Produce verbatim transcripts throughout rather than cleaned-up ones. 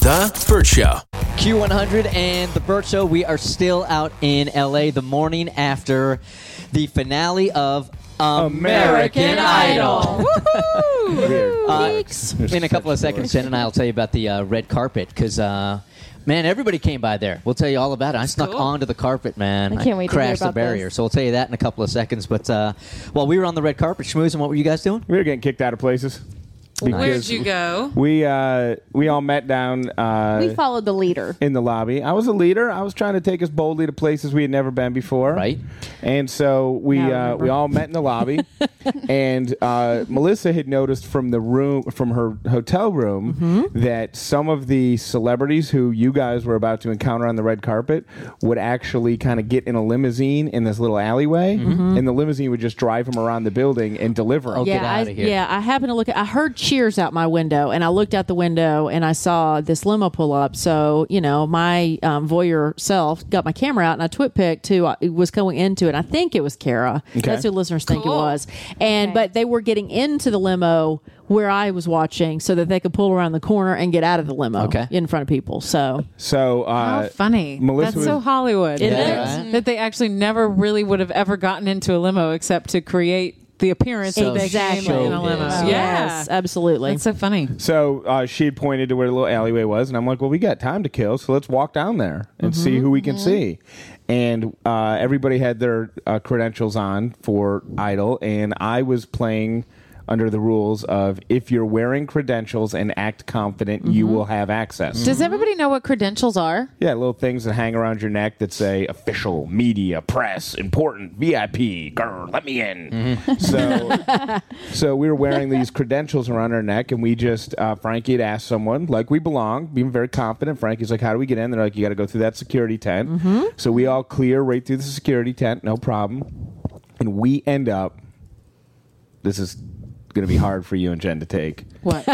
The Burt Show. Q one hundred and The Burt Show. We are still out in L A the morning after the finale of American, American Idol. Woohoo! uh, in a couple of seconds, Jen and I will tell you about the uh, red carpet because, uh, man, everybody came by there. We'll tell you all about it. I snuck cool. onto the carpet, man. I can't wait I crashed to hear about the barrier. this. So we'll tell you that in a couple of seconds. But uh, while we were on the red carpet, schmoozing, what were you guys doing? We were getting kicked out of places. Where'd you go? We uh, we all met down. Uh, we followed the leader in the lobby. I was a leader. I was trying to take us boldly to places we had never been before. Right. And so we uh, we all met in the lobby, and uh, Melissa had noticed from the room from her hotel room mm-hmm. that some of the celebrities who you guys were about to encounter on the red carpet would actually kind of get in a limousine in this little alleyway, mm-hmm. and the limousine would just drive them around the building and deliver them. Oh, yeah, get out I, of here. yeah. I happened to look at. I heard cheers out my window, and I looked out the window and I saw this limo pull up. So you know, my um, voyeur self got my camera out and I twit picked who I was going into it. I think it was Kara. Okay. That's who listeners think Cool. it was. And Okay. but they were getting into the limo where I was watching, so that they could pull around the corner and get out of the limo Okay. in front of people. So So uh, How funny. Melissa That's was- so Hollywood. It that, is. that they actually never really would have ever gotten into a limo except to create the appearance that they Exactly. came in a limo. Showbiz. Yeah. yes, absolutely. That's so funny. So uh, she had pointed to where the little alleyway was, and I'm like, well, we got time to kill, so let's walk down there and see who we can see. And uh, everybody had their uh, credentials on for Idol, and I was playing under the rules of if you're wearing credentials and act confident, you will have access. Does everybody know what credentials are? Yeah, little things that hang around your neck that say official, media, press, important, V I P, grr, let me in. So so we were wearing these credentials around our neck, and we just, uh, Frankie had asked someone, like we belong, being very confident. Frankie's like, how do we get in? They're like, you got to go through that security tent. So we all clear right through the security tent, no problem. And we end up, this is going to be hard for you and Jen to take, What?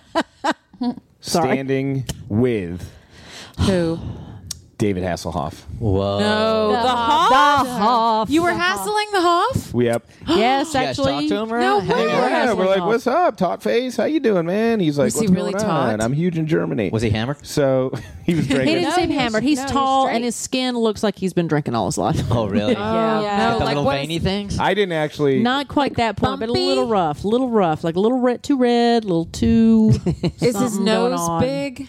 standing with Who? David Hasselhoff. Whoa. No, the, The Hoff? The Hoff. You were hassling the Hoff? We up. Yes, You guys talk actually. to him or No hang way. out? Yeah, we're like, what's up, taut face? How you doing, man? He's like, Was he what's really going taut? on? I'm huge in Germany. Was he hammered? So he was He drinking. didn't No, seem he's- hammered. He's no, he's tall, straight. and his skin looks like he's been drinking all his life. Oh, really? Yeah. Yeah. No, Got the like little what veiny is- things? I didn't actually. Not quite that point, but a bumpy? little rough, a little rough, like a little red, too red, a little too. Is his something going nose on. big?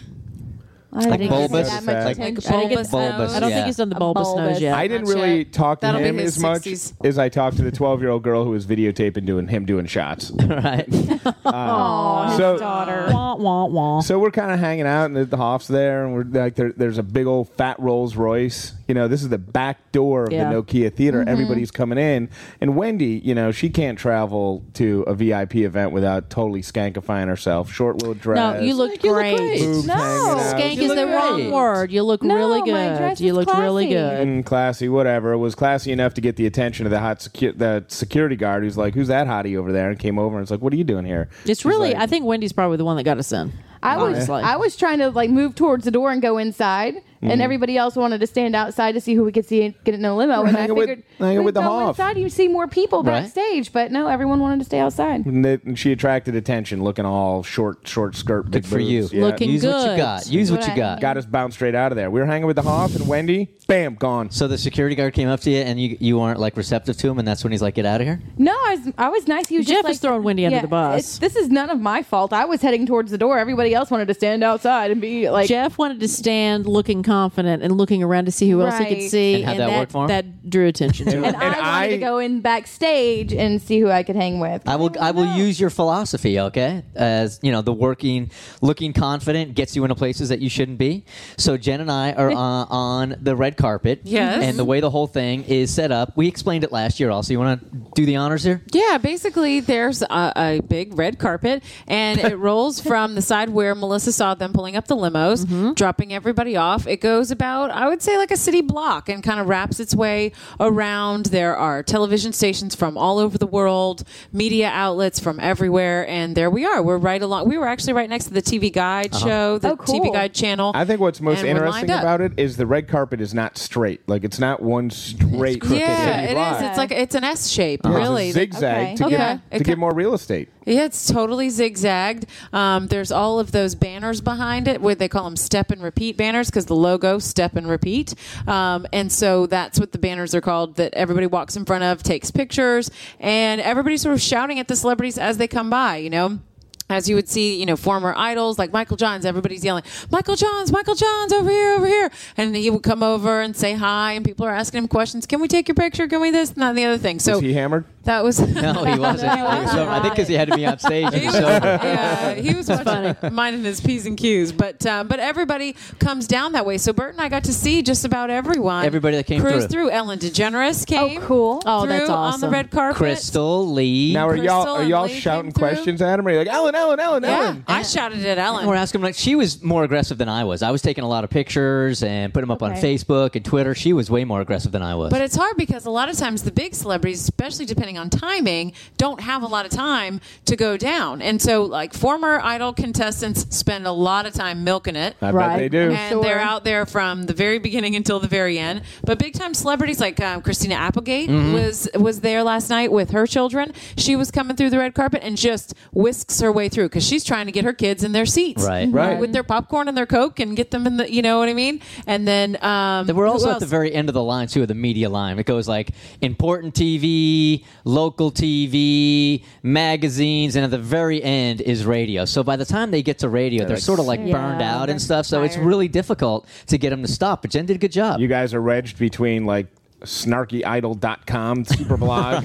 I Like didn't bulbous? get that much Like attention. I didn't get bulbous bulbous, nose? I don't Yeah. think he's done the A bulbous, bulbous. nose yet. I didn't Not really yet. talk to That'll be him his as much sixties. as I talked to the twelve-year-old girl who was videotaping doing him doing shots. Right. Aw, his So- daughter. Wah, wah, wah. So we're kind of hanging out, and the, the Hoff's there, and we're like, there, there's a big old fat Rolls Royce. You know, this is the back door of Yeah. the Nokia Theater. Mm-hmm. Everybody's coming in, and Wendy, you know, she can't travel to a V I P event without totally skankifying herself. Short little dress. No, you looked You look great. great. boobs No. hanging out. Skank You is look the great. wrong word. You look No, really my good. dress You is look really classy. good. Mm, classy, whatever. It was classy enough to get the attention of the hot secu- the security guard, who's like, "Who's that hottie over there?" And came over and was like, "What are you doing here?" It's She's really. like- I think Wendy's probably the one that got us in. I was honestly. I was trying to like move towards the door and go inside, Mm-hmm. and everybody else wanted to stand outside to see who we could see and get in a limo. And I hanging with- figured hanging we'd with the go Hoff. inside, you see more people Right. backstage, but no, everyone wanted to stay outside. And it- and she attracted attention, looking all short, short skirt, big Good for you. boobs. Yeah. Looking Use what you good. got. Use what you Right. got. Got us bounced straight out of there. We were hanging with the Hoff and Wendy. Bam, gone. So the security guard came up to you and you you weren't like receptive to him, and that's when he's like, "Get out of here." No, I was I was nice. He was Jeff just like is throwing Wendy under yeah, the bus. it's- This is none of my fault. I was heading towards the door. Everybody else wanted to stand outside and be like. Jeff wanted to stand looking confident and looking around to see who else he could Right. see. And how'd that work for him? That drew attention to and him. I And wanted I- to go in backstage and see who I could hang with. I will. I will No. use your philosophy, okay? As you know, the working, looking confident gets you into places that you shouldn't be. So Jen and I are uh, on the red carpet. Yes. And the way the whole thing is set up, we explained it last year. Also, you want to do the honors here? Yeah, basically there's a, a big red carpet, and it rolls from the side where Melissa saw them pulling up the limos, dropping everybody off. It goes about, I would say, like a city block and kind of wraps its way around. There are television stations from all over the world, media outlets from everywhere, and there we are. We're right along. We were actually right next to the T V Guide show, the Oh, cool. T V Guide channel. I think what's most and we're interesting lined up. about it is the red carpet is not straight. Like, it's not one straight crooked Yeah, city it block. is. It's like it's an S shape, Yeah, really. it's a that zigzag Okay. to, Okay. get, to Okay. get more real estate. Yeah, it's totally zigzagged. Um, there's all of those banners behind it where they call them step and repeat banners because the logo step and repeat. Um, and so that's what the banners are called that everybody walks in front of, takes pictures, and everybody's sort of shouting at the celebrities as they come by, you know. As you would see, you know, former idols like Michael Johns, everybody's yelling, Michael Johns, Michael Johns, over here, over here. And he would come over and say hi, and people are asking him questions. Can we take your picture? Can we this? And that and the other thing. So Was he hammered? that was... No, he wasn't. He was sober. I think because he had to be on stage. He He was, was sober. yeah, he was watching, minding his P's and Q's. But uh, but everybody comes down that way. So Bert and I got to see just about everyone. Everybody that came cruise through. Ellen DeGeneres came. Oh, cool. Oh, through that's on the awesome. red carpet. Crystal Lee. Now, are y'all Crystal are and y'all Lee shouting came through. questions at him? Or are you like, Ellen, Ellen, Ellen, Yeah, Ellen? I shouted at Ellen. We're asking like she was more aggressive than I was. I was taking a lot of pictures and putting them up on Okay. Facebook and Twitter. She was way more aggressive than I was. But it's hard because a lot of times the big celebrities, especially depending on timing, don't have a lot of time to go down. And so, like, former Idol contestants spend a lot of time milking it. I Right. bet they do. And Sure. they're out there from the very beginning until the very end. But big time celebrities like um, Christina Applegate Mm-hmm. was was there last night with her children. She was coming through the red carpet and just whisks her way through because she's trying to get her kids in their seats, Right. Right. with their popcorn and their Coke and get them in the, you know what I mean? And then um, We're who also at else? the very end of the line too, of the media line. It goes like important T V, local T V, magazines, and at the very end is radio. So by the time they get to radio, they're like sort of like Yeah, burned out they're and stuff. So it's tired. really difficult to get them to stop. But Jen did a good job. You guys are wedged between like snarky idol dot com super blog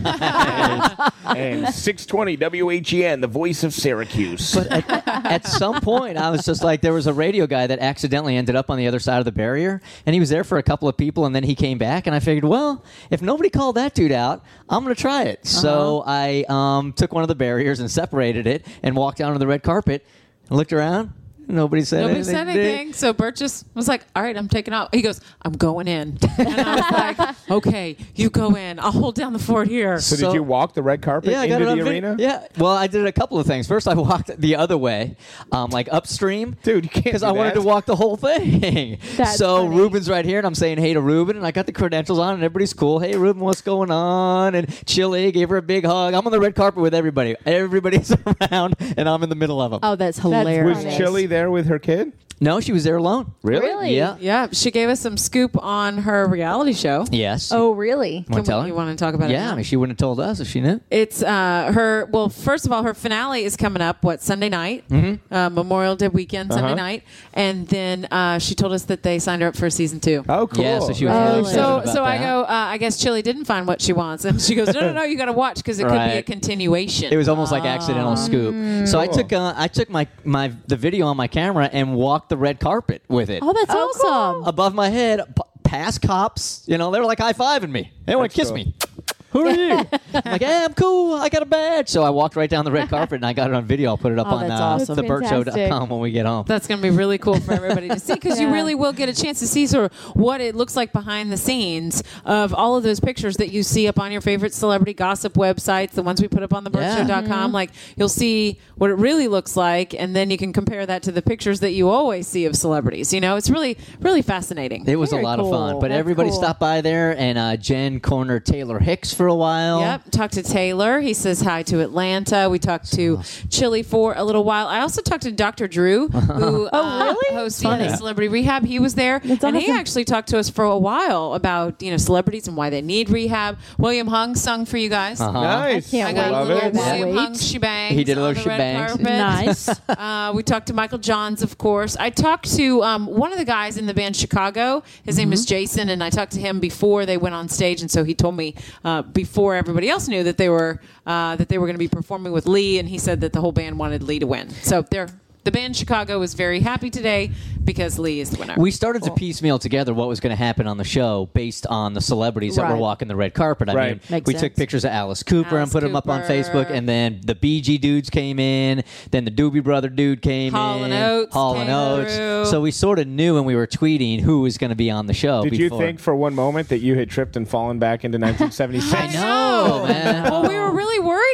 and, and six twenty W H E N, the voice of Syracuse. But at, at some point, I was just like, there was a radio guy that accidentally ended up on the other side of the barrier, and he was there for a couple of people, and then he came back, and I figured, well, if nobody called that dude out, I'm going to try it. So I um, took one of the barriers and separated it and walked down on the red carpet and looked around. Nobody said Nobody anything. said anything. So Bert just was like, all right, I'm taking out. He goes, I'm going in. And I was like, okay, you go in. I'll hold down the fort here. so, so- did you walk the red carpet Yeah, I got into it the on vid- arena? Yeah. Well, I did a couple of things. First, I walked the other way, um, like upstream. Dude, you can't Because do I wanted that. to walk the whole thing. That's so funny. Ruben's right here, and I'm saying hey to Ruben, and I got the credentials on, and everybody's cool. Hey, Ruben, what's going on? And Chili gave her a big hug. I'm on the red carpet with everybody. Everybody's around, and I'm in the middle of them. Oh, that's hilarious. Was Chili there with her kid? No, she was there alone. Really? Really? Yeah. Yeah, she gave us some scoop on her reality show. Yes. Oh, really? Want Can to tell we- her? you want to talk about it Yeah, now? I mean, she wouldn't have told us if she knew. It's uh, her. Well, first of all, her finale is coming up. What Sunday night? Mm-hmm. Uh, Memorial Day weekend, Sunday Uh-huh. night, and then uh, she told us that they signed her up for season two. Oh, cool. Yeah, so she was Oh, really really? excited So, about so I that. go. Uh, I guess Chili didn't find what she wants, and she goes, "No, no, no, you got to watch because it could be a Right. continuation." It was almost like accidental scoop. So I Cool. took uh, I took my my the video on my camera and walked the red carpet with it. Oh, that's Oh, awesome. Above my head, p- past cops. You know, they were like high fiving me. They want to That's kiss cool. me. Who are you? I'm like, hey, I'm cool. I got a badge. So I walked right down the red carpet and I got it on video. I'll put it up Oh, on that's uh, awesome. the burt show dot com Fantastic. when we get home. That's going to be really cool for everybody to see because you Yeah. really will get a chance to see sort of what it looks like behind the scenes of all of those pictures that you see up on your favorite celebrity gossip websites, the ones we put up on the burt show dot com. Like you'll see what it really looks like, and then you can compare that to the pictures that you always see of celebrities. You know, it's really, really fascinating. It was Very a lot of fun. cool. But That's everybody cool. stopped by there, and uh, Jen cornered Taylor Hicks for a while. Yep. Talked to Taylor. He says hi to Atlanta. We talked to Chili for a little while. I also talked to Doctor Drew, who uh, really? hosts Funny. Phoenix Celebrity Rehab. He was there, That's and he awesome. actually talked to us for a while about you know celebrities and why they need rehab. William Hung sung for you guys. Uh-huh. Nice. I can't I got Love a little it. Yeah. William Wait. Hung shebang. He did a little on the red shebangs. carpet. Nice. Uh, we talked to Michael Johns, of course. I talked to um, one of the guys in the band Chicago. His name Mm-hmm. is Jason, and I talked to him before they went on stage, and so he told me uh, before everybody else knew that they were uh, that they were going to be performing with Lee, and he said that the whole band wanted Lee to win. So they're. The band Chicago was very happy today because Lee is the winner. We started to piecemeal together what was going to happen on the show based on the celebrities that Right. were walking the red carpet. I Right. mean, Makes we sense. took pictures of Alice Cooper Alice and put them up on Cooper. Facebook, and then the Bee Gee dudes came in, then the Doobie Brother dude came Hall in, and Oates Hall came and Oates. through. So we sort of knew when we were tweeting who was going to be on the show. Did before. you think for one moment that you had tripped and fallen back into nineteen seventy-six? I know, man. Well, we were really worried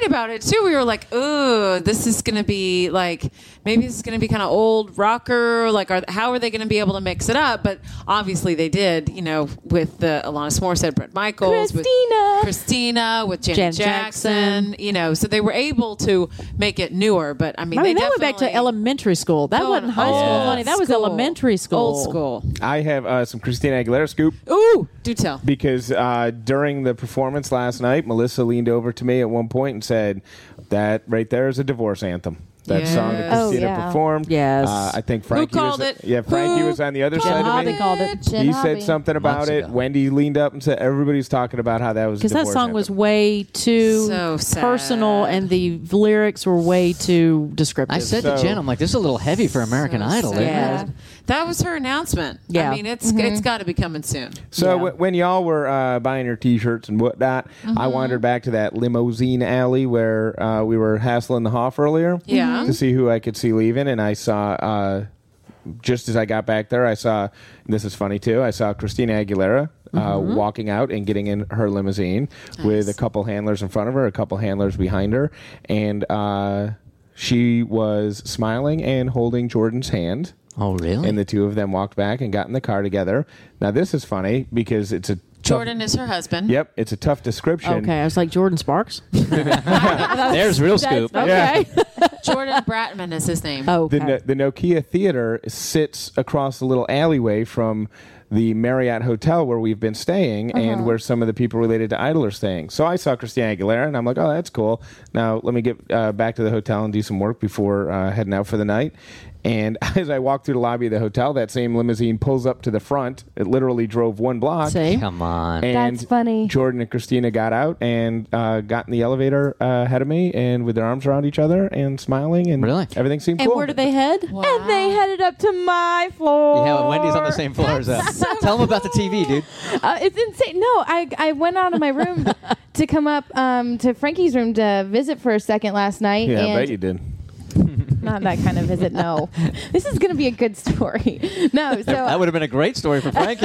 about it too. We were like, "Ooh, this is going to be like maybe this is going to be kind of old rocker. Like, are, how are they going to be able to mix it up?" But obviously, they did. You know, with the Alanis Morissette, Bret Michaels, Christina. with Christina, with Janet Janet Jackson, Jackson. You know, so they were able to make it newer. But I mean, I mean, they that went back to definitely- elementary school. That Going wasn't high school, old honey. That was school. elementary school. Old school. I have uh, some Christina Aguilera scoop. Ooh, do tell. Because uh, during the performance last night, Melissa leaned over to me at one point and said, "That right there is a divorce anthem." That Yes. song that Oh, Christina yeah. performed. Yes. Uh, I think Frankie called was, it? Yeah, Frankie Who was on the other called side Jen of Hobby me. called it. Jen He Hobby. said something about Months it. ago. Wendy leaned up and said, "Everybody's talking about how that was a Because that divorce song was anthem." way too So sad. personal, and the lyrics were way too descriptive. I said So- to Jen, I'm like, this is a little heavy for American So Idol. sad. isn't it? Yeah. That was her announcement. Yeah. I mean, it's it's got to be coming soon. So Yeah. w- when y'all were uh, buying your T-shirts and whatnot, I Mm-hmm. wandered back to that limousine alley where uh, we were hassling the Hoff earlier. Yeah. To see who I could see leaving, and I saw. Uh, just as I got back there, I saw. And this is funny too. I saw Christina Aguilera uh, Mm-hmm. walking out and getting in her limousine with a couple handlers in front of her, a couple handlers behind her, and uh, she was smiling and holding Jordan's hand. Oh, really? And the two of them walked back and got in the car together. Now this is funny because it's a tough, Jordan is her husband. Yep, it's a tough description. Okay, I was like Jordan Sparks. There's real scoop. Okay. Jordan Bratman is his name. Oh, The, okay. No- the Nokia Theater sits across the little alleyway from the Marriott Hotel where we've been staying and where some of the people related to Idol are staying. So I saw Christina Aguilera and I'm like, oh, that's cool. Now let me get uh, back to the hotel and do some work before uh, heading out for the night. And as I walk through the lobby of the hotel, that same limousine pulls up to the front. It literally drove one block. See? Come on. And That's funny. Jordan and Christina got out and uh, got in the elevator uh, ahead of me and with their arms around each other and smiling and Really? everything seemed And cool. where did they head? And they headed up to my floor. Yeah, Wendy's on the same floor as us. Tell them about the T V, dude. Uh, it's insane. No, I I went out of my room to come up um, to Frankie's room to visit for a second last night. Yeah, and I bet you did. Not that kind of visit. No, this is going to be a good story. No, so That would have been a great story for Frankie.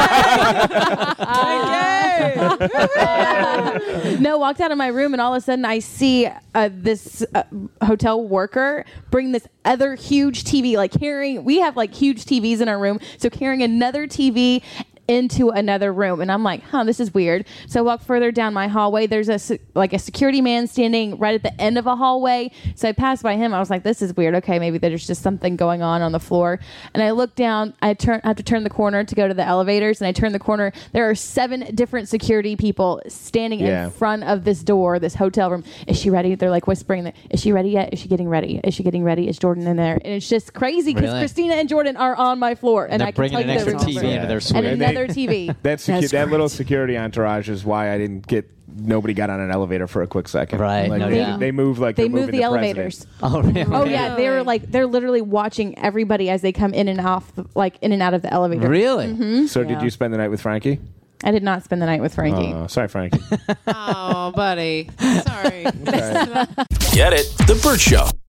no, walked out of my room and all of a sudden I see uh, this uh, hotel worker bring this other huge T V, like carrying. We have like huge T Vs in our room, so carrying another T V into another room, and I'm like, huh, this is weird. So I walk further down my hallway. There's a se- like a security man standing right at the end of a hallway. So I passed by him. I was like, this is weird. Okay, maybe there's just something going on on the floor. And I look down. I turn. I have to turn the corner to go to the elevators, and I turn the corner. There are seven different security people standing Yeah. in front of this door, this hotel room. Is she ready? They're like whispering. Is she ready yet? Is she getting ready? Is she getting ready? Is Jordan in there? And it's just crazy because Really? Christina and Jordan are on my floor, and They're I can bringing tell an you extra their T V room. into their And suite. And they- another T V. That, secu- That's that little crazy. security entourage is why I didn't get nobody got on an elevator for a quick second. Right, Like no they, doubt. they move like They they're move moving the president. elevators. Oh, really? Oh yeah, they're Really? like they're literally watching everybody as they come in and off, the, like in and out of the elevator. Really? So did Yeah. you spend the night with Frankie? I did not spend the night with Frankie. Uh, sorry, Frankie. Oh, buddy. Sorry. Okay. Get it? The Burt Show.